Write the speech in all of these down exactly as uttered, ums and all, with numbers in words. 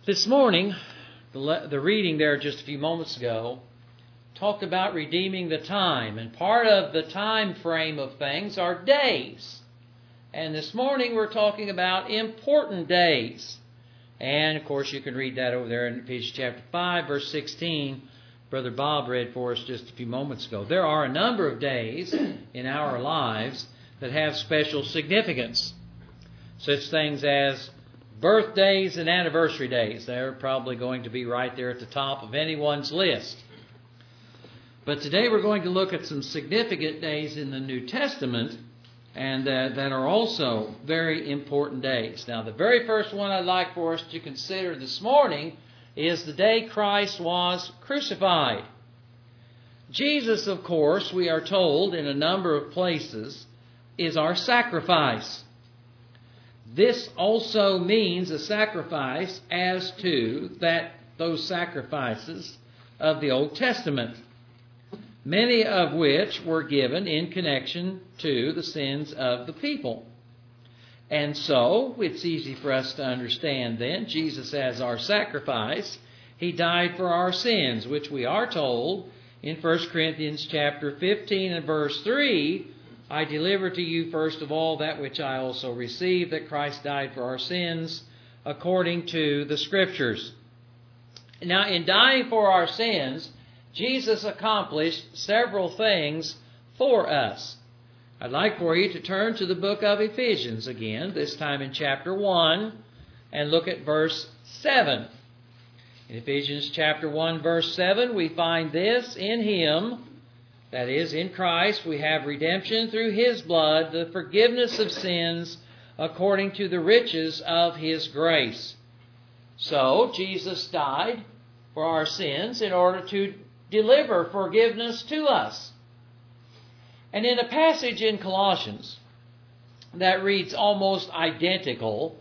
This morning, the, le- the reading there just a few moments ago talked about redeeming the time. And part of the time frame of things are days. And this morning we're talking about important days. And, of course, you can read that over there in Ephesians chapter five, verse sixteen. Brother Bob read for us just a few moments ago. There are a number of days in our lives that have special significance. Such things as birthdays and anniversary days. They're probably going to be right there at the top of anyone's list. But today we're going to look at some significant days in the New Testament and uh, that are also very important days. Now, the very first one I'd like for us to consider this morning is the day Christ was crucified. Jesus, of course, we are told in a number of places, is our sacrifice. This also means a sacrifice as to that those sacrifices of the Old Testament, many of which were given in connection to the sins of the people. And so, it's easy for us to understand then, Jesus as our sacrifice, He died for our sins, which we are told in First Corinthians chapter fifteen and verse three, I deliver to you first of all that which I also received, that Christ died for our sins according to the Scriptures. Now, in dying for our sins, Jesus accomplished several things for us. I'd like for you to turn to the book of Ephesians again, this time in chapter one, and look at verse seven. In Ephesians chapter one, verse seven, we find this: in Him, that is, in Christ, we have redemption through His blood, the forgiveness of sins, according to the riches of His grace. So, Jesus died for our sins in order to deliver forgiveness to us. And in a passage in Colossians that reads almost identical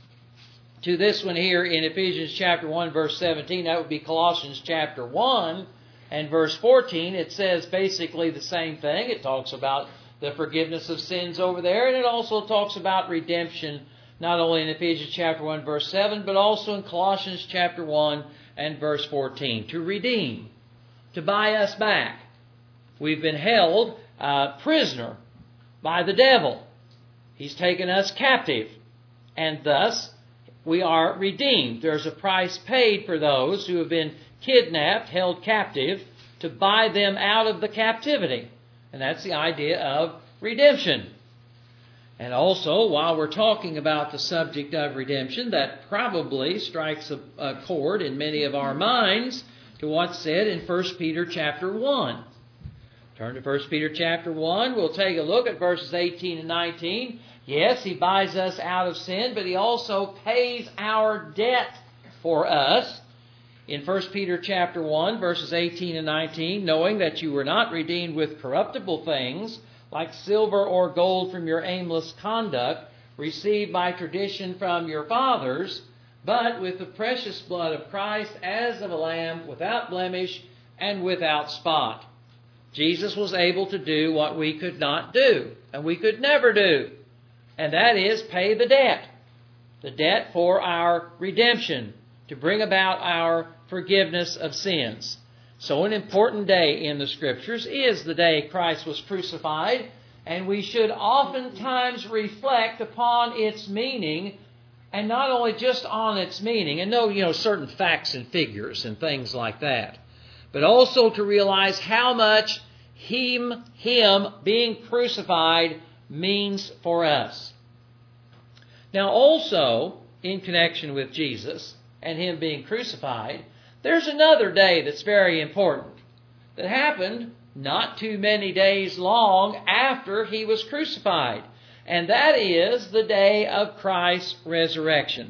to this one here in Ephesians chapter one, verse seventeen, that would be Colossians chapter one and verse fourteen. It says basically the same thing. It talks about the forgiveness of sins over there, and it also talks about redemption, not only in Ephesians chapter one, verse seven, but also in Colossians chapter one and verse fourteen. To redeem, to buy us back. We've been held uh, prisoner by the devil. He's taken us captive, and thus we are redeemed. There's a price paid for those who have been kidnapped, held captive, to buy them out of the captivity. And that's the idea of redemption. And also, while we're talking about the subject of redemption, that probably strikes a, a chord in many of our minds to what's said in First Peter chapter one. Turn to First Peter chapter one. We'll take a look at verses eighteen and nineteen. Yes, He buys us out of sin, but He also pays our debt for us. In First Peter chapter one, verses eighteen and nineteen, knowing that you were not redeemed with corruptible things, like silver or gold from your aimless conduct, received by tradition from your fathers, but with the precious blood of Christ as of a lamb, without blemish and without spot. Jesus was able to do what we could not do, and we could never do, and that is pay the debt. The debt for our redemption, to bring about our forgiveness of sins. So an important day in the Scriptures is the day Christ was crucified, and we should oftentimes reflect upon its meaning, and not only just on its meaning, and know, you know, certain facts and figures and things like that, but also to realize how much Him, Him being crucified means for us. Now also, in connection with Jesus and Him being crucified, there's another day that's very important that happened not too many days long after He was crucified, and that is the day of Christ's resurrection.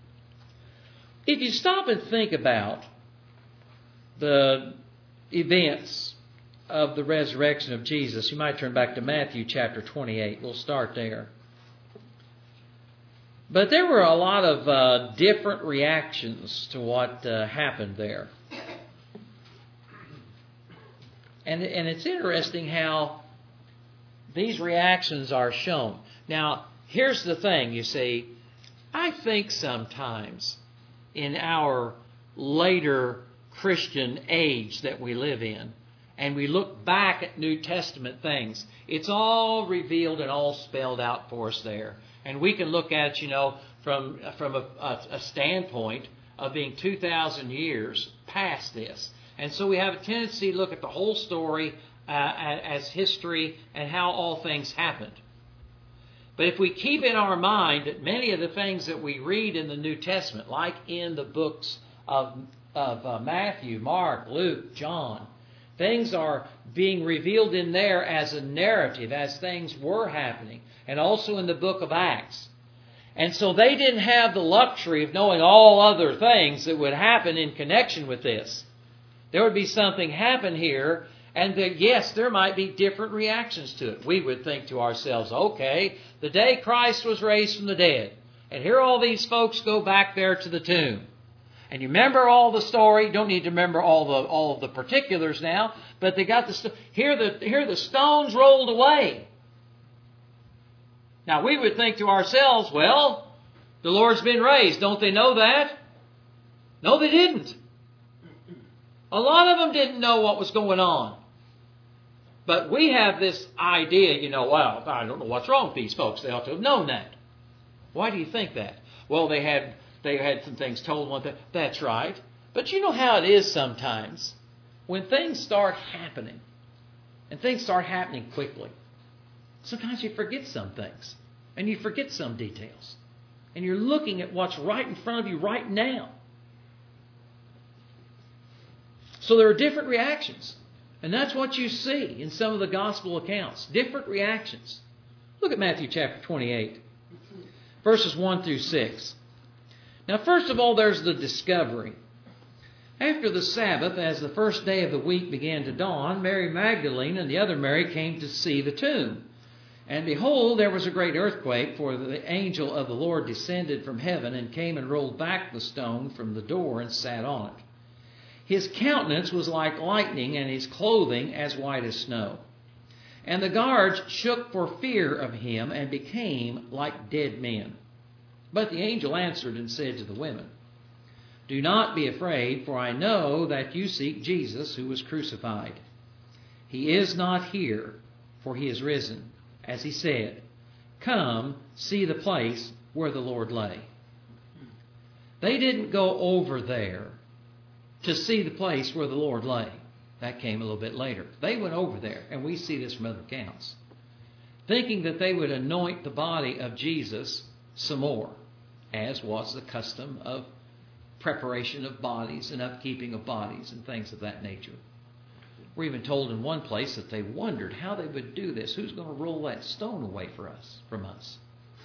If you stop and think about the events of the resurrection of Jesus, you might turn back to Matthew chapter twenty-eight. We'll start there. But there were a lot of uh, different reactions to what uh, happened there. And, and it's interesting how these reactions are shown. Now, here's the thing, you see. I think sometimes in our later Christian age that we live in, and we look back at New Testament things, it's all revealed and all spelled out for us there. And we can look at it, you know, from, from a, a, a standpoint of being two thousand years past this. And so we have a tendency to look at the whole story uh, as history and how all things happened. But if we keep in our mind that many of the things that we read in the New Testament, like in the books of, of uh, Matthew, Mark, Luke, John, things are being revealed in there as a narrative, as things were happening, and also in the book of Acts. And so they didn't have the luxury of knowing all other things that would happen in connection with this. There would be something happen here, and that, yes, there might be different reactions to it. We would think to ourselves, okay, the day Christ was raised from the dead, and here all these folks go back there to the tomb. And you remember all the story. You don't need to remember all the all of the particulars now, but they got the st- here the here the stones rolled away. Now we would think to ourselves, well, the Lord's been raised. Don't they know that? No, they didn't. A lot of them didn't know what was going on. But we have this idea, you know, well, I don't know what's wrong with these folks. They ought to have known that. Why do you think that? Well, they had they had some things told them. That, that's right. But you know how it is sometimes. When things start happening, and things start happening quickly, sometimes you forget some things, and you forget some details. And you're looking at what's right in front of you right now. So there are different reactions. And that's what you see in some of the gospel accounts. Different reactions. Look at Matthew chapter twenty-eight, verses one through six. Now, first of all, there's the discovery. After the Sabbath, as the first day of the week began to dawn, Mary Magdalene and the other Mary came to see the tomb. And behold, there was a great earthquake, for the angel of the Lord descended from heaven and came and rolled back the stone from the door and sat on it. His countenance was like lightning, and his clothing as white as snow. And the guards shook for fear of him and became like dead men. But the angel answered and said to the women, "Do not be afraid, for I know that you seek Jesus who was crucified. He is not here, for he is risen, as he said. Come, see the place where the Lord lay." They didn't go over there to see the place where the Lord lay. That came a little bit later. They went over there, and we see this from other accounts, thinking that they would anoint the body of Jesus some more, as was the custom of preparation of bodies and upkeeping of bodies and things of that nature. We're even told in one place that they wondered how they would do this. Who's going to roll that stone away for us, from us?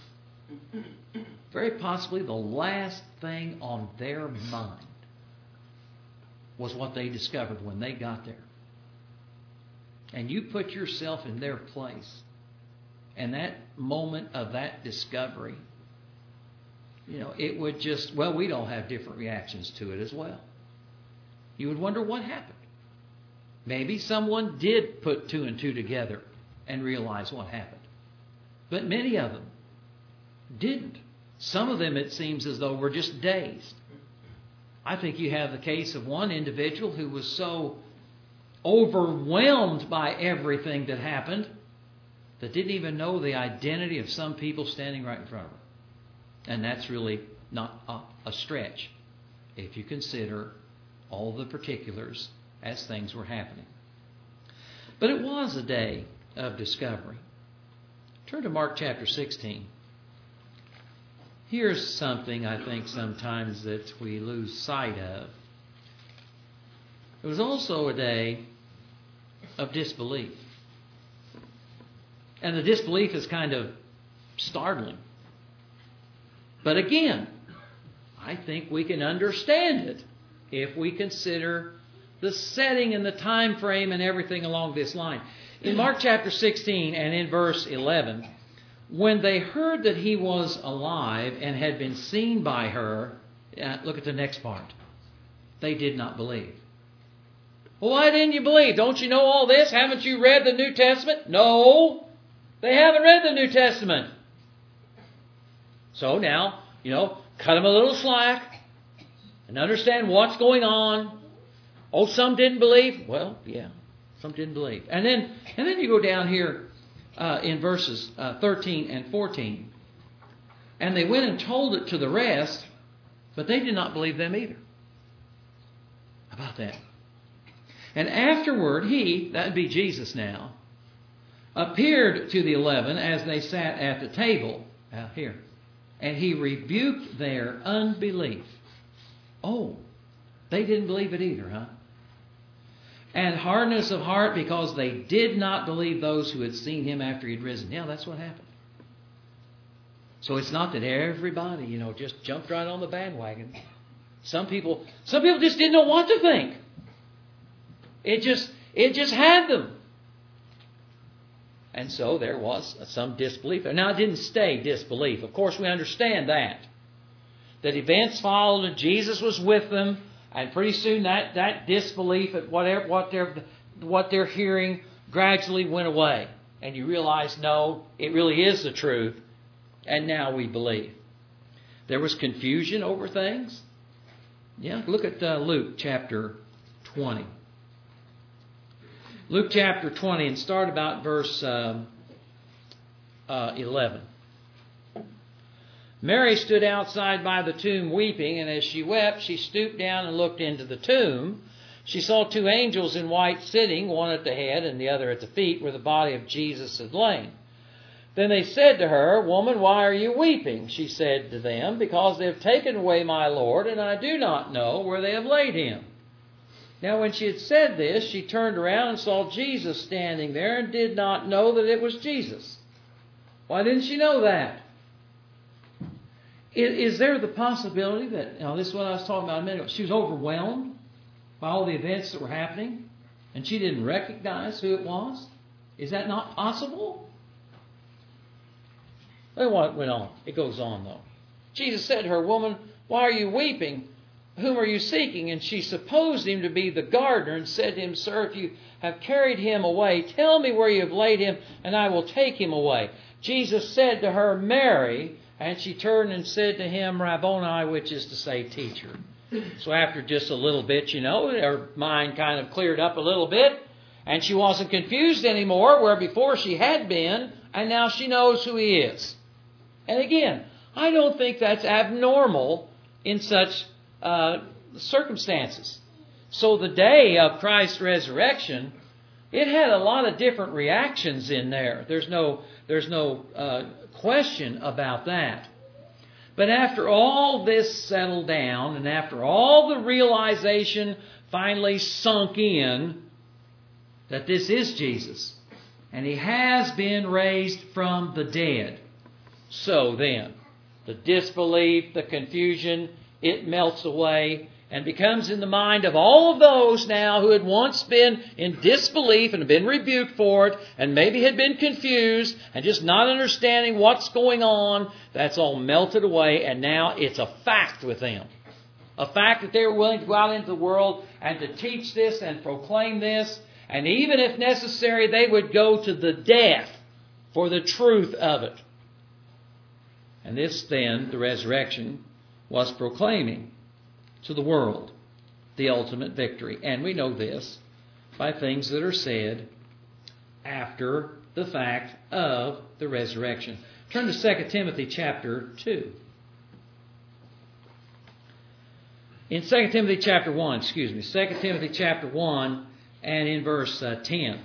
Very possibly the last thing on their mind was what they discovered when they got there. And you put yourself in their place, and that moment of that discovery, you know, it would just, well, we'd all have different reactions to it as well. You would wonder what happened. Maybe someone did put two and two together and realize what happened. But many of them didn't. Some of them, it seems as though, were just dazed. I think you have the case of one individual who was so overwhelmed by everything that happened that didn't even know the identity of some people standing right in front of her. And that's really not a, a stretch if you consider all the particulars as things were happening. But it was a day of discovery. Turn to Mark chapter sixteen. Here's something I think sometimes that we lose sight of. It was also a day of disbelief. And the disbelief is kind of startling. But again, I think we can understand it if we consider the setting and the time frame and everything along this line. In Mark chapter sixteen and in verse eleven, when they heard that he was alive and had been seen by her, uh, look at the next part. They did not believe. Well, why didn't you believe? Don't you know all this? Haven't you read the New Testament? No, they haven't read the New Testament. So now, you know, cut them a little slack. and understand what's going on. Oh, some didn't believe. Well, yeah, some didn't believe. And then, and then you go down here uh, in verses uh, thirteen and fourteen. And they went and told it to the rest, but they did not believe them either. How about that? And afterward, he, that would be Jesus now, appeared to the eleven as they sat at the table out here. And he rebuked their unbelief. Oh, they didn't believe it either, huh? And hardness of heart because they did not believe those who had seen him after he had risen. Yeah, that's what happened. So it's not that everybody, you know, just jumped right on the bandwagon. Some people, some people just didn't know what to think. It just, it just had them. And so there was some disbelief there. Now, it didn't stay disbelief. Of course, we understand that. That events followed and Jesus was with them. And pretty soon that, that disbelief at whatever, what, they're, what they're hearing gradually went away. And you realize, no, it really is the truth. And now we believe. There was confusion over things. Yeah, look at uh, Luke chapter twenty. Luke chapter twenty, and start about verse um, uh, eleven. Mary stood outside by the tomb weeping, and as she wept, she stooped down and looked into the tomb. She saw two angels in white sitting, one at the head and the other at the feet, where the body of Jesus had lain. Then they said to her, "Woman, why are you weeping?" She said to them, "Because they have taken away my Lord, and I do not know where they have laid him." Now when she had said this, she turned around and saw Jesus standing there and did not know that it was Jesus. Why didn't she know that? Is, is there the possibility that, you know, this is what I was talking about a minute ago, she was overwhelmed by all the events that were happening and she didn't recognize who it was? Is that not possible? Then what went on? It goes on, though. Jesus said to her, "Woman, why are you weeping? Whom are you seeking?" And she supposed him to be the gardener and said to him, "Sir, if you have carried him away, tell me where you have laid him, and I will take him away." Jesus said to her, "Mary," and she turned and said to him, "Rabboni," which is to say, teacher. So after just a little bit, you know, her mind kind of cleared up a little bit, and she wasn't confused anymore, where before she had been, and now she knows who he is. And again, I don't think that's abnormal in such uh, circumstances. So the day of Christ's resurrection, it had a lot of different reactions in there. There's no, there's no uh, question about that. But after all this settled down, and after all the realization finally sunk in that this is Jesus, and he has been raised from the dead, so then, the disbelief, the confusion, it melts away and becomes in the mind of all of those now who had once been in disbelief and been rebuked for it and maybe had been confused and just not understanding what's going on. That's all melted away, and now it's a fact with them. A fact that they were willing to go out into the world and to teach this and proclaim this, and even if necessary, they would go to the death for the truth of it. And this then, the resurrection, was proclaiming to the world the ultimate victory. And we know this by things that are said after the fact of the resurrection. Turn to Second Timothy chapter two. In Second Timothy chapter one, excuse me, Second Timothy chapter one and in verse uh, ten.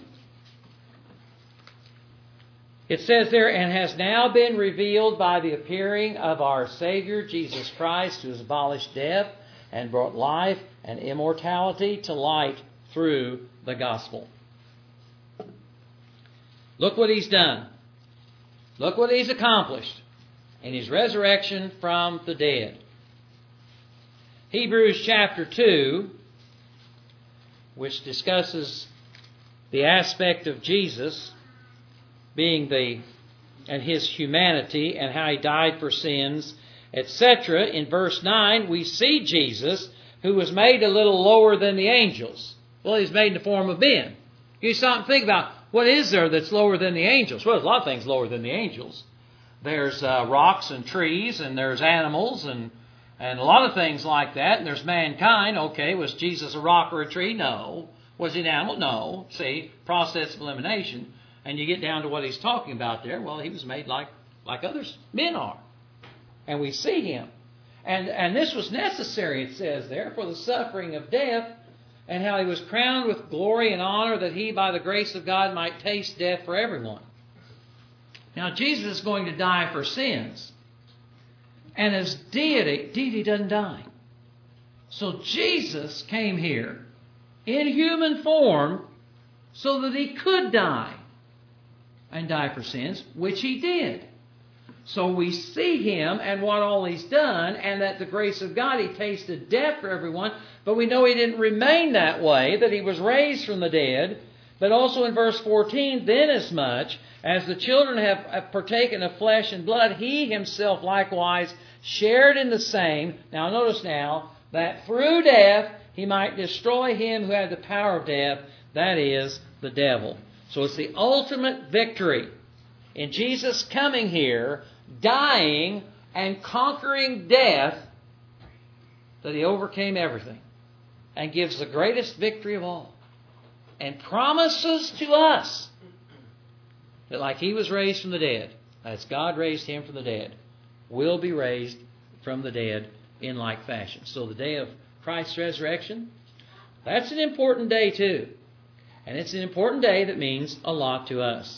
It says there, "And has now been revealed by the appearing of our Savior Jesus Christ, who has abolished death and brought life and immortality to light through the gospel." Look what he's done. Look what he's accomplished in his resurrection from the dead. Hebrews chapter two, which discusses the aspect of Jesus being the and his humanity and how he died for sins, et cetera. In verse nine, we see Jesus, who was made a little lower than the angels. Well, he's made in the form of men. You stop and think about, what is there that's lower than the angels? Well, there's a lot of things lower than the angels. There's uh, rocks and trees, and there's animals, and And a lot of things like that. And there's mankind. Okay, was Jesus a rock or a tree? No. Was he an animal? No. See, process of elimination. And you get down to what he's talking about there. Well, he was made like, like others men are. And we see him. And, and this was necessary, it says there, for the suffering of death, and how he was crowned with glory and honor, that he, by the grace of God, might taste death for everyone. Now, Jesus is going to die for sins. And as deity, deity doesn't die. So Jesus came here in human form so that he could die and die for sins, which he did. So we see him and what all he's done, and that the grace of God, he tasted death for everyone. But we know he didn't remain that way, that he was raised from the dead. But also in verse fourteen, then as much as the children have partaken of flesh and blood, he himself likewise shared in the same. Now notice now, that through death he might destroy him who had the power of death, that is, the devil. So it's the ultimate victory in Jesus coming here, dying and conquering death, that he overcame everything and gives the greatest victory of all. And promises to us that like he was raised from the dead, as God raised him from the dead, will be raised from the dead in like fashion. So the day of Christ's resurrection, that's an important day too. And it's an important day that means a lot to us.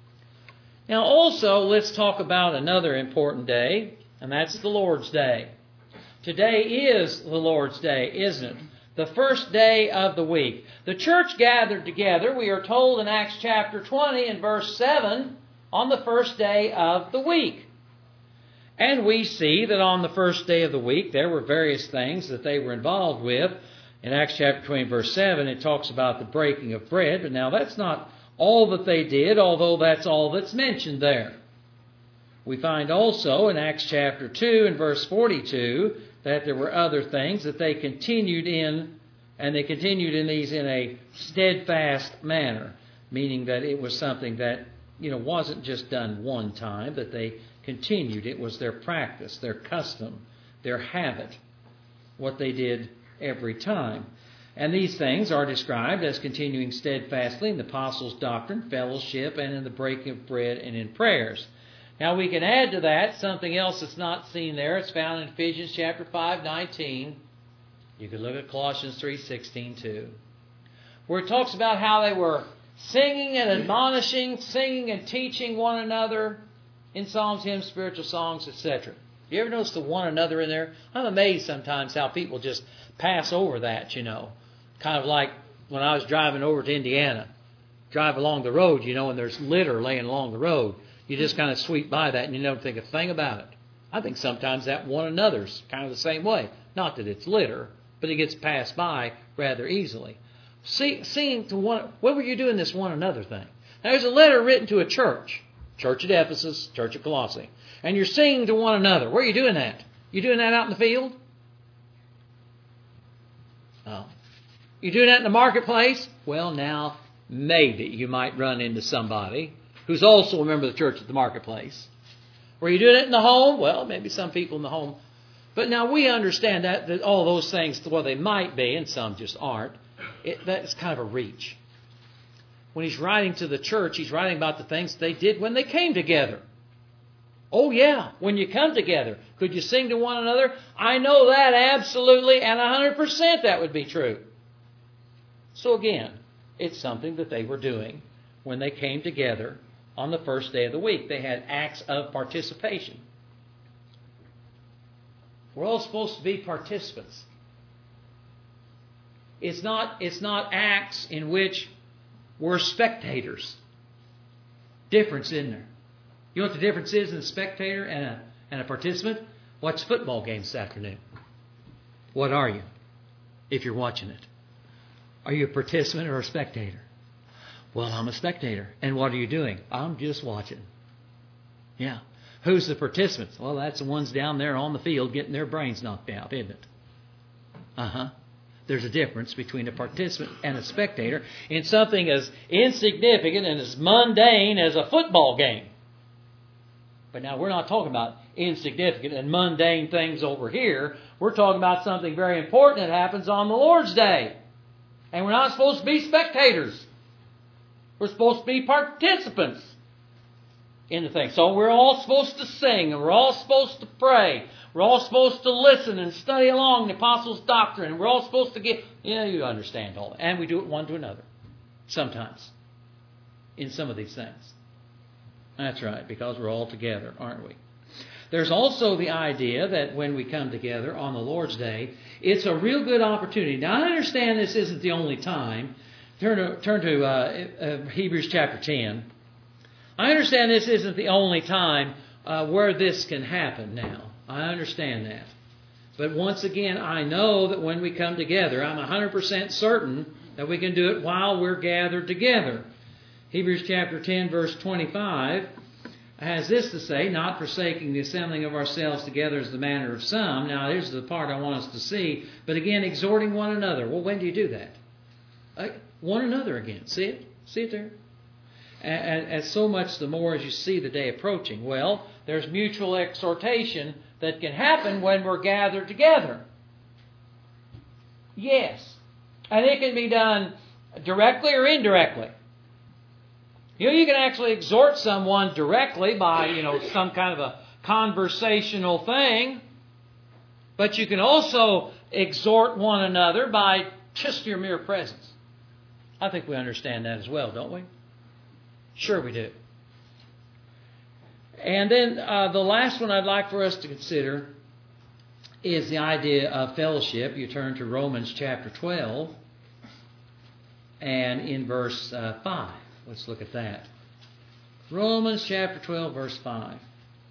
Now also, let's talk about another important day, and that's the Lord's Day. Today is the Lord's Day, isn't it? The first day of the week. The church gathered together, we are told in Acts chapter twenty and verse seven, on the first day of the week. And we see that on the first day of the week, there were various things that they were involved with. In Acts chapter twenty, verse seven, it talks about the breaking of bread. But now that's not all that they did, although that's all that's mentioned there. We find also in Acts chapter two and verse forty-two that there were other things that they continued in, and they continued in these in a steadfast manner, meaning that it was something that, you know, wasn't just done one time, that they continued. It was their practice, their custom, their habit, what they did every time. And these things are described as continuing steadfastly in the apostles' doctrine, fellowship, and in the breaking of bread and in prayers. Now we can add to that something else that's not seen there. It's found in Ephesians chapter five, nineteen. You can look at Colossians three, sixteen too, where it talks about how they were singing and admonishing, singing and teaching one another in psalms, hymns, spiritual songs, et cetera. You ever notice the one another in there? I'm amazed sometimes how people just pass over that, you know. Kind of like when I was driving over to Indiana. Drive along the road, you know, and there's litter laying along the road. You just kind of sweep by that and you don't think a thing about it. I think sometimes that one another's kind of the same way. Not that it's litter, but it gets passed by rather easily. See, seeing to one, what were you doing this one another thing? Now, there's a letter written to a church. Church at Ephesus, Church at Colossae. And you're singing to one another. Where are you doing that? You doing that out in the field? Oh. You doing that in the marketplace? Well, now, maybe you might run into somebody who's also a member of the church at the marketplace. Were you doing it in the home? Well, maybe some people in the home. But now we understand that, that all those things, well, they might be, and some just aren't. It, that's kind of a reach. When he's writing to the church, he's writing about the things they did when they came together. Oh, yeah, when you come together. Could you sing to one another? I know that absolutely, and one hundred percent that would be true. So again, it's something that they were doing when they came together on the first day of the week. They had acts of participation. We're all supposed to be participants. It's not, it's not acts in which we're spectators. Difference, isn't there? You know what the difference is in a spectator and a, and a participant? Watch football games this afternoon. What are you if you're watching it? Are you a participant or a spectator? Well, I'm a spectator. And what are you doing? I'm just watching. Yeah. Who's the participants? Well, that's the ones down there on the field getting their brains knocked out, isn't it? Uh-huh. There's a difference between a participant and a spectator in something as insignificant and as mundane as a football game. But now we're not talking about insignificant and mundane things over here. We're talking about something very important that happens on the Lord's Day. And we're not supposed to be spectators. We're supposed to be participants in the thing. So we're all supposed to sing, and we're all supposed to pray. We're all supposed to listen and study along the apostles' doctrine. And we're all supposed to get, yeah, you understand all that. And we do it one to another. Sometimes. In some of these things. That's right, because we're all together, aren't we? There's also the idea that when we come together on the Lord's Day, it's a real good opportunity. Now, I understand this isn't the only time. Turn to, turn to uh, uh, Hebrews chapter ten. I understand this isn't the only time uh, where this can happen now. I understand that. But once again, I know that when we come together, I'm one hundred percent certain that we can do it while we're gathered together. Hebrews chapter ten, verse twenty-five has this to say, not forsaking the assembling of ourselves together as the manner of some. Now, here's the part I want us to see. But again, exhorting one another. Well, when do you do that? Uh, one another again. See it? See it there? And, and so much the more as you see the day approaching. Well, there's mutual exhortation that can happen when we're gathered together. Yes. And it can be done directly or indirectly. You know, you can actually exhort someone directly by, you know, some kind of a conversational thing. But you can also exhort one another by just your mere presence. I think we understand that as well, don't we? Sure we do. And then uh, the last one I'd like for us to consider is the idea of fellowship. You turn to Romans chapter twelve and in verse uh, five. Let's look at that. Romans chapter twelve, verse five.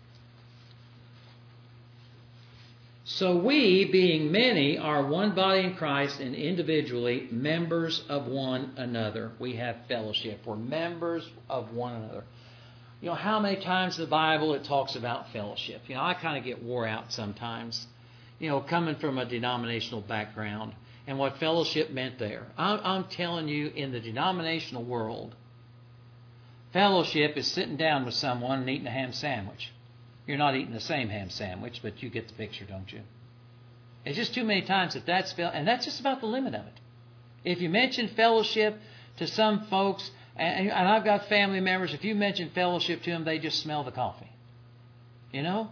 So we, being many, are one body in Christ and individually members of one another. We have fellowship. We're members of one another. You know, how many times in the Bible it talks about fellowship? You know, I kind of get wore out sometimes, you know, coming from a denominational background and what fellowship meant there. I'm, I'm telling you, in the denominational world, fellowship is sitting down with someone and eating a ham sandwich. You're not eating the same ham sandwich, but you get the picture, don't you? It's just too many times that that's, and that's just about the limit of it. If you mention fellowship to some folks, and, and I've got family members, if you mention fellowship to them, they just smell the coffee. You know?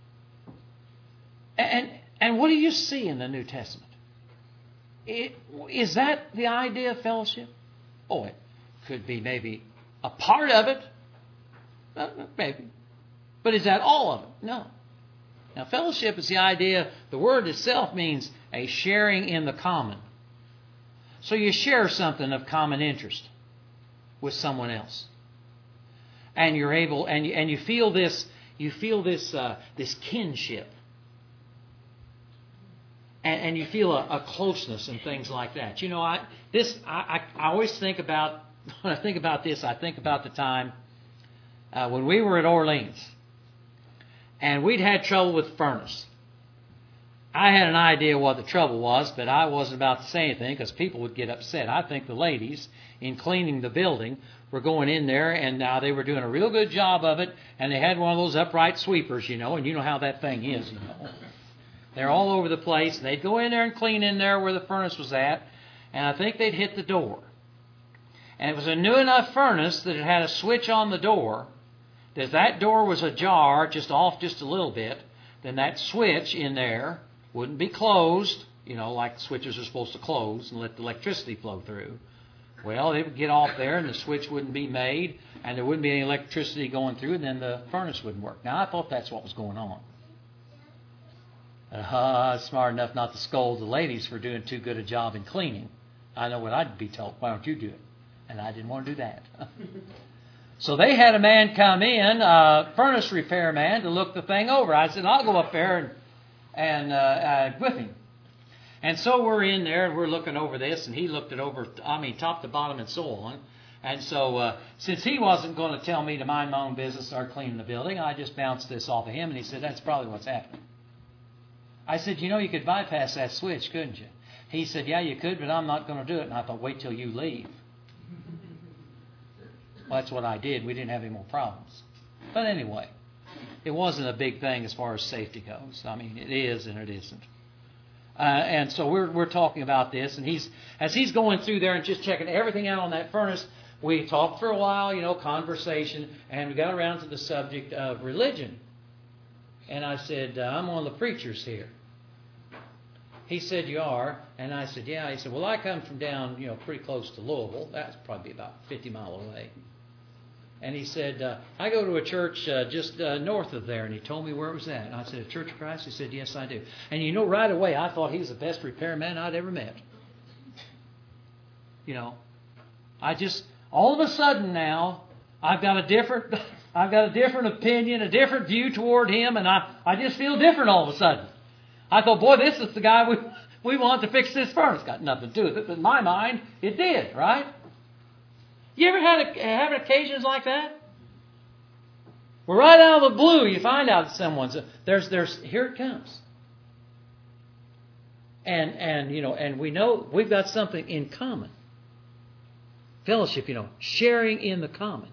And, and what do you see in the New Testament? It, is that the idea of fellowship? Oh, it could be maybe a part of it. Uh, maybe. But is that all of it? No. Now, fellowship is the idea, the word itself means a sharing in the common. So you share something of common interest with someone else. And you're able, and you, and you feel this, you feel this, uh, this kinship. And, and you feel a, a closeness and things like that. You know, I, this, I, I, I always think about, when I think about this, I think about the time uh, when we were at Orleans. And we'd had trouble with the furnace. I had an idea what the trouble was, but I wasn't about to say anything because people would get upset. I think the ladies, in cleaning the building, were going in there, and now they were doing a real good job of it, and they had one of those upright sweepers, you know, and you know how that thing is, you know. They're all over the place, and they'd go in there and clean in there where the furnace was at, and I think they'd hit the door. And it was a new enough furnace that it had a switch on the door. If that door was ajar, just off just a little bit, then that switch in there wouldn't be closed, you know, like switches are supposed to close and let the electricity flow through. Well, it would get off there and the switch wouldn't be made and there wouldn't be any electricity going through and then the furnace wouldn't work. Now, I thought that's what was going on. Uh, smart enough not to scold the ladies for doing too good a job in cleaning. I know what I'd be told. Why don't you do it? And I didn't want to do that. So they had a man come in, a furnace repair man, to look the thing over. I said, I'll go up there and, and uh, uh, with him. And so we're in there and we're looking over this, and he looked it over, I mean, top to bottom and so on. And so uh, since he wasn't going to tell me to mind my own business, start cleaning the building, I just bounced this off of him, and he said, that's probably what's happening. I said, you know, you could bypass that switch, couldn't you? He said, yeah, you could, but I'm not going to do it. And I thought, wait till you leave. Well, that's what I did. We didn't have any more problems. But anyway, it wasn't a big thing as far as safety goes. I mean, it is and it isn't. Uh, and so we're we're talking about this, and he's as he's going through there and just checking everything out on that furnace. We talked for a while, you know, conversation, and we got around to the subject of religion. And I said, uh, I'm one of the preachers here. He said, you are? And I said, yeah. He said, well, I come from down, you know, pretty close to Louisville. That's probably about fifty miles away. And he said, uh, I go to a church uh, just uh, north of there. And he told me where it was at. And I said, Church of Christ? He said, yes, I do. And you know, right away, I thought he was the best repairman I'd ever met. You know, I just, all of a sudden now, I've got a different, I've got a different opinion, a different view toward him. And I, I just feel different all of a sudden. I thought, boy, this is the guy we, we want to fix this furnace. Got nothing to do with it. But in my mind, it did, right? You ever had a, have occasions like that? Where right out of the blue you find out that someone's there's there's here it comes. And and you know and we know we've got something in common. Fellowship, you know, sharing in the common.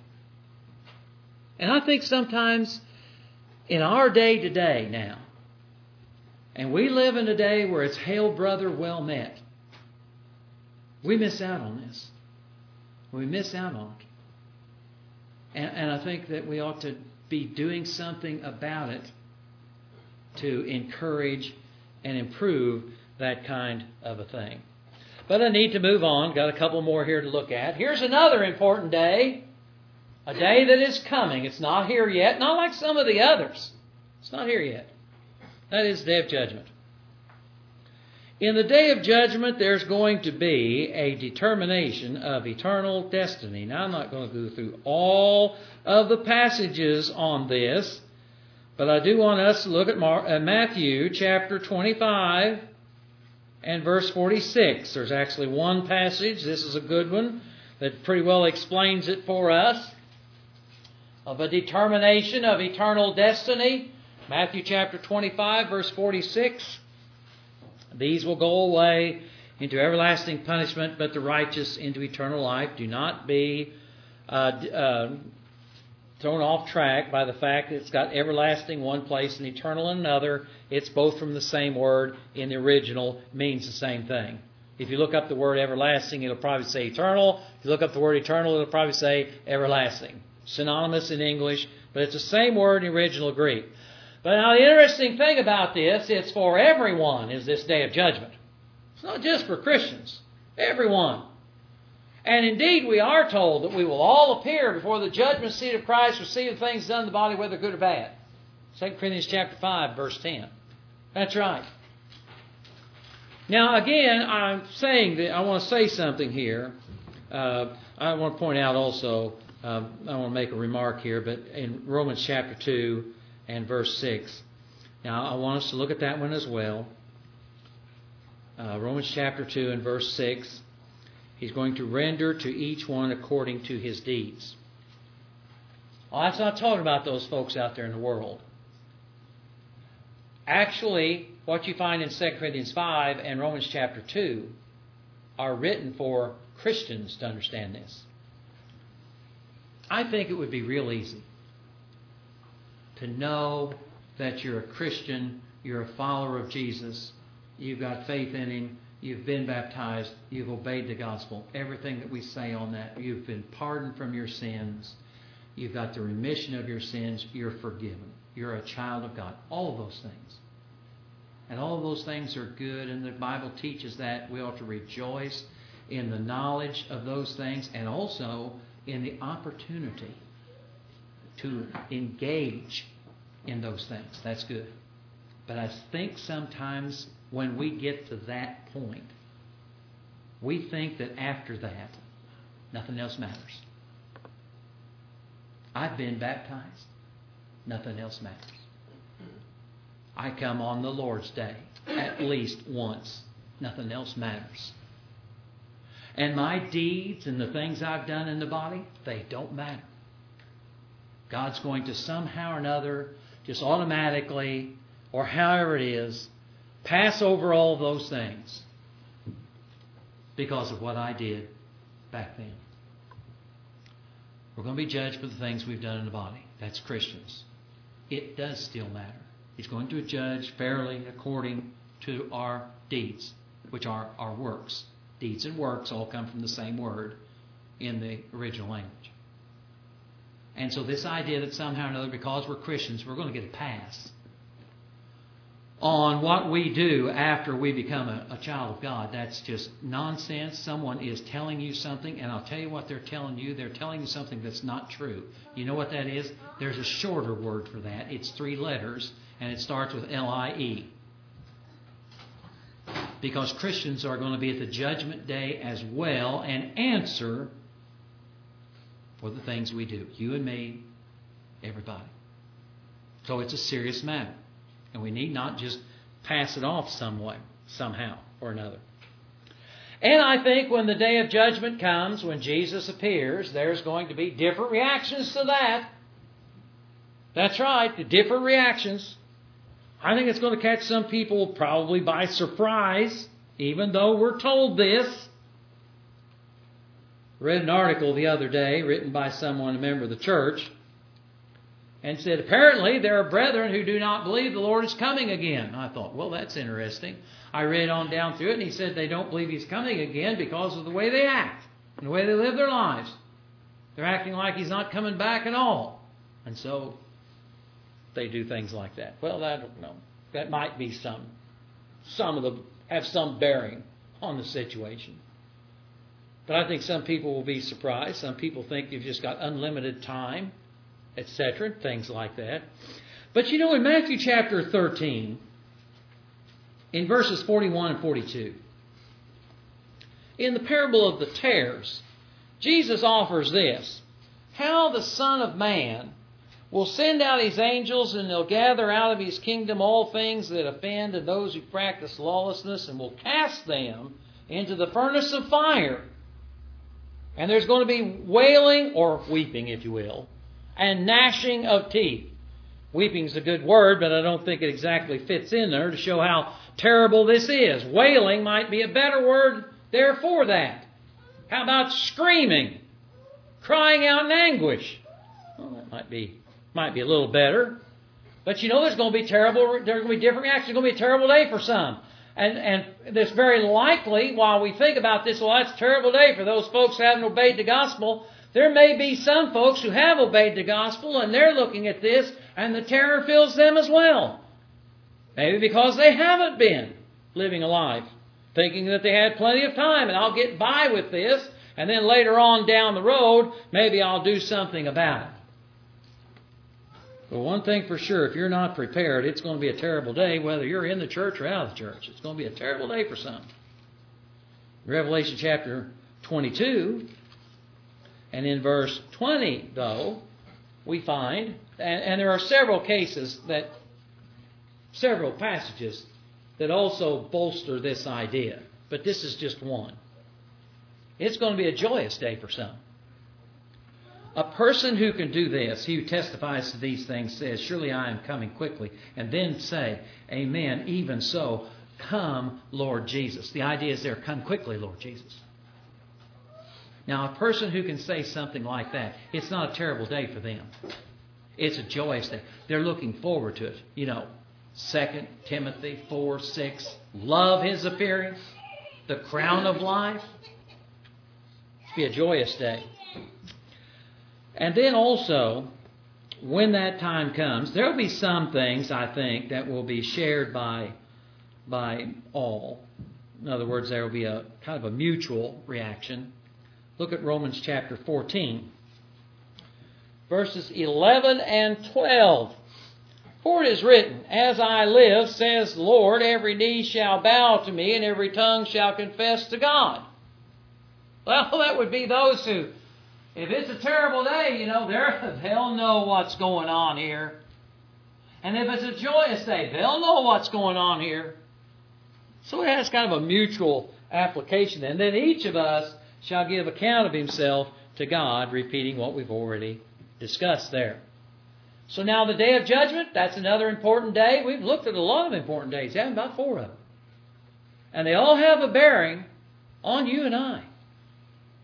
And I think sometimes in our day to day now, and we live in a day where it's hail brother, well met. We miss out on this. We miss out on it. And, and I think that we ought to be doing something about it to encourage and improve that kind of a thing. But I need to move on. Got a couple more here to look at. Here's another important day. A day that is coming. It's not here yet. Not like some of the others. It's not here yet. That is the Day of Judgment. In the Day of Judgment, there's going to be a determination of eternal destiny. Now, I'm not going to go through all of the passages on this, but I do want us to look at Matthew chapter twenty-five and verse forty-six. There's actually one passage, this is a good one, that pretty well explains it for us, of a determination of eternal destiny. Matthew chapter twenty-five, verse forty-six. These will go away into everlasting punishment, but the righteous into eternal life. Do not be uh, uh, thrown off track by the fact that it's got everlasting one place and eternal in another. It's both from the same word in the original, means the same thing. If you look up the word everlasting, it'll probably say eternal. If you look up the word eternal, it'll probably say everlasting. Synonymous in English, but it's the same word in the original Greek. But now the interesting thing about this, it's for everyone is this day of judgment. It's not just for Christians. Everyone. And indeed we are told that we will all appear before the judgment seat of Christ, receive the things done in the body, whether good or bad. Second Corinthians chapter five, verse ten. That's right. Now again, I'm saying that I want to say something here. Uh, I want to point out also, uh, I want to make a remark here, but in Romans chapter two, and verse six. Now, I want us to look at that one as well. Uh, Romans chapter two and verse six. He's going to render to each one according to his deeds. Well, that's not talking about those folks out there in the world. Actually, what you find in Second Corinthians five and Romans chapter two are written for Christians to understand this. I think it would be real easy to know that you're a Christian, you're a follower of Jesus, you've got faith in Him, you've been baptized, you've obeyed the gospel. Everything that we say on that, you've been pardoned from your sins, you've got the remission of your sins, you're forgiven. You're a child of God. All of those things. And all of those things are good, and the Bible teaches that we ought to rejoice in the knowledge of those things and also in the opportunity to engage in those things. That's good. But I think sometimes when we get to that point, we think that after that, nothing else matters. I've been baptized. Nothing else matters. I come on the Lord's Day at least once. Nothing else matters. And my deeds and the things I've done in the body, they don't matter. God's going to somehow or another, just automatically, or however it is, pass over all those things because of what I did back then. We're going to be judged for the things we've done in the body. That's Christians. it does still matter. He's going to judge fairly according to our deeds, which are our works. Deeds and works all come from the same word in the original language. And so this idea that somehow or another, because we're Christians, we're going to get a pass on what we do after we become a, a child of God, that's just nonsense. Someone is telling you something, and I'll tell you what they're telling you. They're telling you something that's not true. You know what that is? There's a shorter word for that. It's three letters, and it starts with L I E. Because Christians are going to be at the judgment day as well and answer for the things we do. You and me, everybody. So it's a serious matter. And we need not just pass it off some way, somehow or another. And I think when the day of judgment comes, when Jesus appears, there's going to be different reactions to that. That's right, different reactions. I think it's going to catch some people probably by surprise, even though we're told this. I read an article the other day written by someone, a member of the church, and said, apparently there are brethren who do not believe the Lord is coming again. I thought, well, that's interesting. I read on down through it, and he said they don't believe He's coming again because of the way they act and the way they live their lives. They're acting like He's not coming back at all. And so they do things like that. Well, I don't know. That might be some, some of them have some bearing on the situation. But I think some people will be surprised. Some people think you've just got unlimited time, et cetera, things like that. But you know, in Matthew chapter thirteen, in verses forty-one and forty-two, in the parable of the tares, Jesus offers this: how the Son of Man will send out His angels, and they'll gather out of His kingdom all things that offend and those who practice lawlessness, and will cast them into the furnace of fire. And there's going to be wailing, or weeping, if you will, and gnashing of teeth. Weeping is a good word, but I don't think it exactly fits in there to show how terrible this is. Wailing might be a better word there for that. How about screaming, crying out in anguish? Well, that might be might be a little better. But you know, there's going to be terrible. There's going to be different reactions. It's going to be a terrible day for some. And and this very likely, while we think about this, well, that's a terrible day for those folks who haven't obeyed the gospel. There may be some folks who have obeyed the gospel, and they're looking at this, and the terror fills them as well. Maybe because they haven't been living a life, thinking that they had plenty of time, and I'll get by with this, and then later on down the road, maybe I'll do something about it. But one thing for sure, if you're not prepared, it's going to be a terrible day, whether you're in the church or out of the church. It's going to be a terrible day for some. Revelation chapter twenty-two, and in verse twenty, though, we find, and, and there are several cases that, several passages that also bolster this idea. But this is just one. It's going to be a joyous day for some. A person who can do this, he who testifies to these things, says, surely I am coming quickly. And then say, amen, even so, come, Lord Jesus. The idea is there, come quickly, Lord Jesus. Now, a person who can say something like that, it's not a terrible day for them. It's a joyous day. They're looking forward to it. You know, Second Timothy four six, love His appearing, the crown of life. It'll be a joyous day. And then also, when that time comes, there will be some things, I think, that will be shared by, by all. In other words, there will be a kind of a mutual reaction. Look at Romans chapter fourteen, verses eleven and twelve. For it is written, as I live, says the Lord, every knee shall bow to me, and every tongue shall confess to God. Well, that would be those who, if it's a terrible day, you know, they'll know what's going on here. And if it's a joyous day, they'll know what's going on here. So it has kind of a mutual application. And then each of us shall give account of himself to God, repeating what we've already discussed there. So now the day of judgment, that's another important day. We've looked at a lot of important days, haven't we? About four of them. And they all have a bearing on you and I.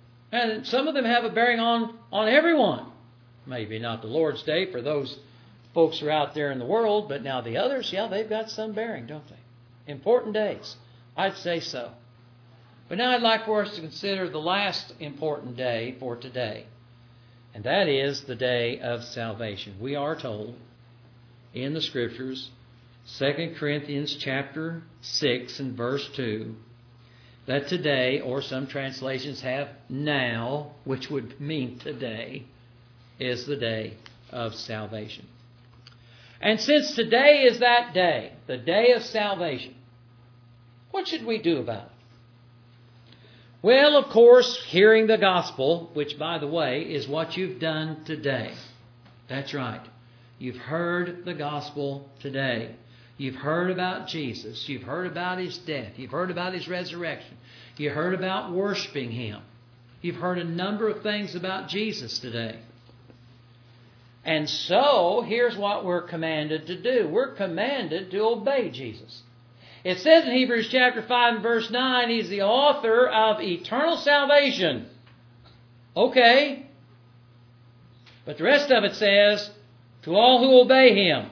And some of them have a bearing on, on everyone. Maybe not the Lord's Day for those folks are out there in the world, but now the others, yeah, they've got some bearing, don't they? Important days. I'd say so. But now I'd like for us to consider the last important day for today. And that is the day of salvation. We are told in the Scriptures, Second Corinthians chapter six and verse two, that today, or some translations have now, which would mean today, is the day of salvation. And since today is that day, the day of salvation, what should we do about it? Well, of course, hearing the gospel, which, by the way, is what you've done today. That's right. You've heard the gospel today. You've heard about Jesus. You've heard about His death. You've heard about His resurrection. You heard about worshiping Him. You've heard a number of things about Jesus today. And so, here's what we're commanded to do. We're commanded to obey Jesus. It says in Hebrews chapter five and verse nine, He's the author of eternal salvation. Okay. But the rest of it says, to all who obey Him.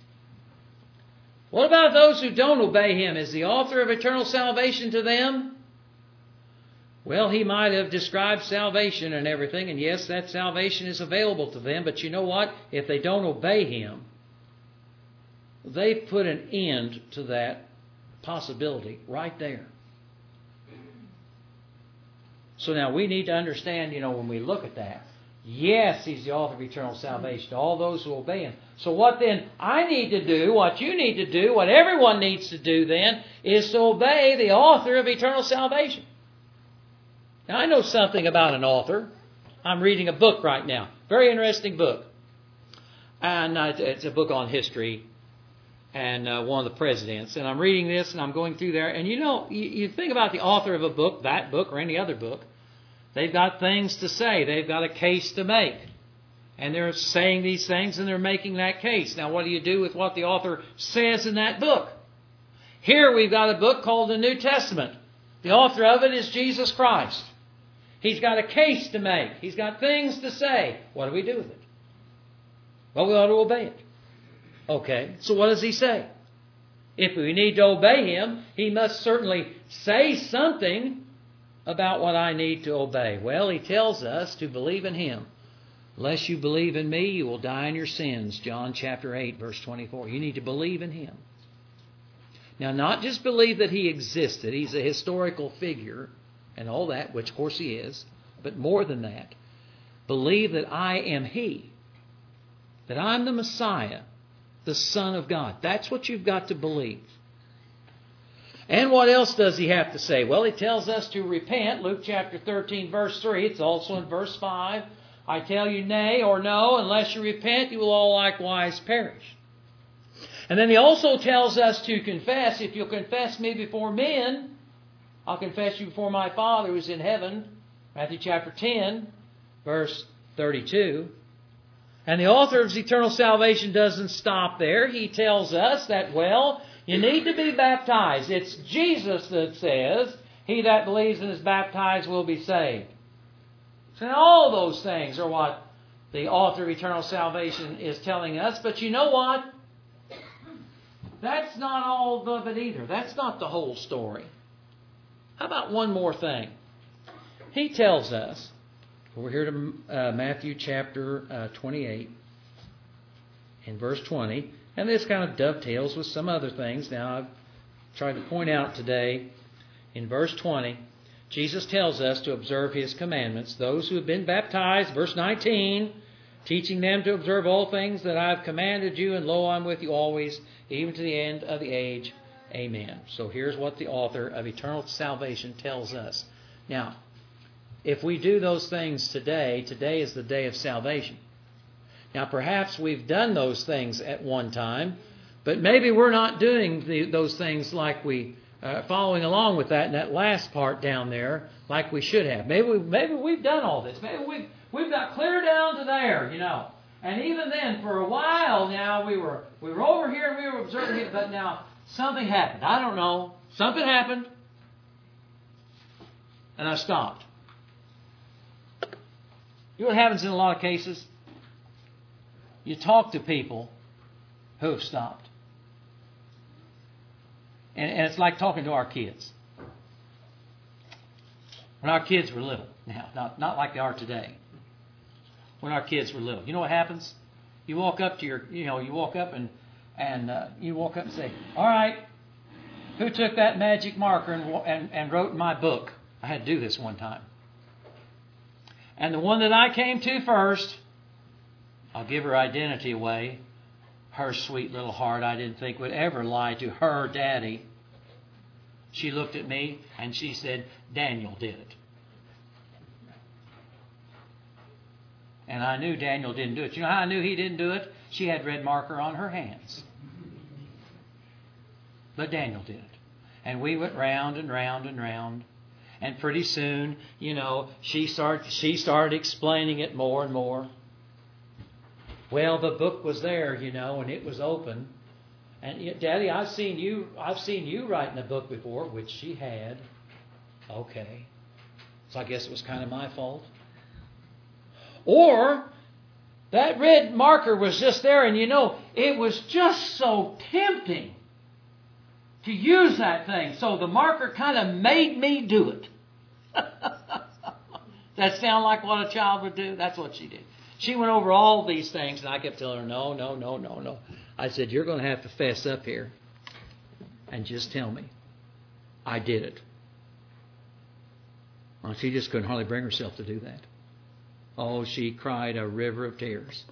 What about those who don't obey Him? Is the author of eternal salvation to them? Well, He might have described salvation and everything, and yes, that salvation is available to them, but you know what? If they don't obey Him, they've put an end to that possibility right there. So now we need to understand, you know, when we look at that, yes, He's the author of eternal salvation to all those who obey Him. So what then I need to do, what you need to do, what everyone needs to do then, is to obey the author of eternal salvation. Now I know something about an author. I'm reading a book right now. Very interesting book. And it's a book on history and uh, one of the presidents. And I'm reading this and I'm going through there. And you know, you, you think about the author of a book, that book or any other book. They've got things to say. They've got a case to make. And they're saying these things and they're making that case. Now what do you do with what the author says in that book? Here we've got a book called the New Testament. The author of it is Jesus Christ. He's got a case to make. He's got things to say. What do we do with it? Well, we ought to obey it. Okay, so what does He say? If we need to obey Him, He must certainly say something about what I need to obey. Well, He tells us to believe in Him. Unless you believe in me, you will die in your sins. John chapter eight, verse twenty-four. You need to believe in Him. Now, not just believe that He existed. He's a historical figure and all that, which of course He is. But more than that, believe that I am He. That I'm the Messiah, the Son of God. That's what you've got to believe. And what else does He have to say? Well, He tells us to repent. Luke chapter thirteen, verse three. It's also in verse five. I tell you, nay or no, unless you repent, you will all likewise perish. And then He also tells us to confess. If you'll confess me before men, I'll confess you before my Father who is in heaven. Matthew chapter ten, verse thirty-two. And the author of eternal salvation doesn't stop there. He tells us that, well, you need to be baptized. It's Jesus that says, he that believes and is baptized will be saved. So all those things are what the author of eternal salvation is telling us. But you know what? That's not all of it either. That's not the whole story. How about one more thing? He tells us, we're here to uh, Matthew chapter uh, twenty-eight, in verse twenty, and this kind of dovetails with some other things. Now, I've tried to point out today, in verse twenty, Jesus tells us to observe His commandments. Those who have been baptized, verse nineteen, teaching them to observe all things that I have commanded you, and lo, I'm with you always, even to the end of the age. Amen. So here's what the author of eternal salvation tells us. Now, if we do those things today, today is the day of salvation. Now, perhaps we've done those things at one time, but maybe we're not doing the, those things like we, uh, following along with that in that last part down there, like we should have. Maybe, we, maybe we've done all this. Maybe we've, we've got clear down to there, you know. And even then, for a while now, we were we were over here and we were observing it, but now something happened. I don't know. Something happened, and I stopped. You know what happens in a lot of cases? You talk to people who have stopped. And, and it's like talking to our kids. When our kids were little, now, not, not like they are today. When our kids were little, you know what happens? You walk up to your, you know, you walk up and and uh, you walk up and say, "All right, who took that magic marker and, and and wrote in my book?" I had to do this one time. And the one that I came to first, I'll give her identity away. Her sweet little heart, I didn't think would ever lie to her daddy. She looked at me and she said, "Daniel did it." And I knew Daniel didn't do it. You know how I knew he didn't do it? She had red marker on her hands. But Daniel did it. And we went round and round and round. And pretty soon, you know, she started, she started explaining it more and more. Well, the book was there, you know, and it was open. And Daddy, I've seen you, I've seen you write in a book before, which she had. Okay. So I guess it was kind of my fault. Or that red marker was just there, and you know, it was just so tempting to use that thing. So the marker kind of made me do it. That sound like what a child would do? That's what she did. She went over all these things, and I kept telling her, no, no, no, no, no. I said, you're going to have to fess up here and just tell me I did it. Well, she just couldn't hardly bring herself to do that. Oh, she cried a river of tears.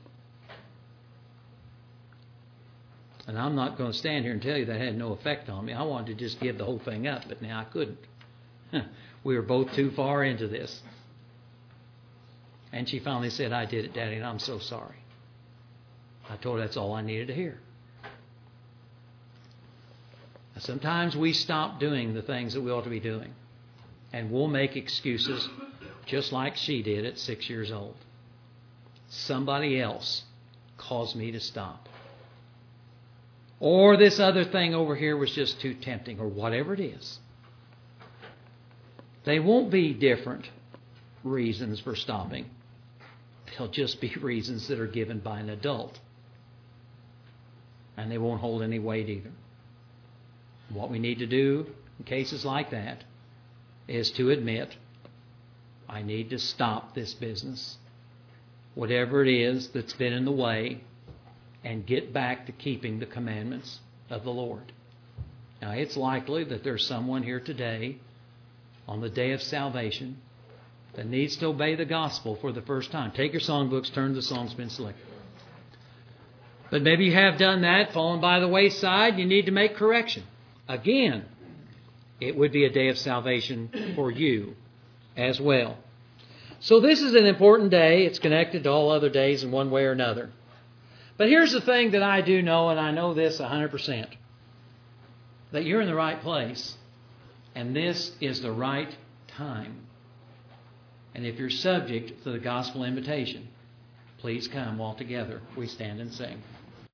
And I'm not going to stand here and tell you that had no effect on me. I wanted to just give the whole thing up, but now I couldn't. We were both too far into this. And she finally said, I did it, Daddy, and I'm so sorry. I told her that's all I needed to hear. Sometimes we stop doing the things that we ought to be doing. And we'll make excuses just like she did at six years old. Somebody else caused me to stop. Or this other thing over here was just too tempting, or whatever it is. They won't be different reasons for stopping. They'll just be reasons that are given by an adult. And they won't hold any weight either. What we need to do in cases like that is to admit, I need to stop this business, whatever it is that's been in the way, and get back to keeping the commandments of the Lord. Now, it's likely that there's someone here today on the day of salvation that needs to obey the gospel for the first time. Take your songbooks, turn to the songs been selected. But maybe you have done that, fallen by the wayside, you need to make correction. Again, it would be a day of salvation for you as well. So this is an important day. It's connected to all other days in one way or another. But here's the thing that I do know, and I know this one hundred percent, that you're in the right place, and this is the right time. And if you're subject to the gospel invitation, please come while together we stand and sing.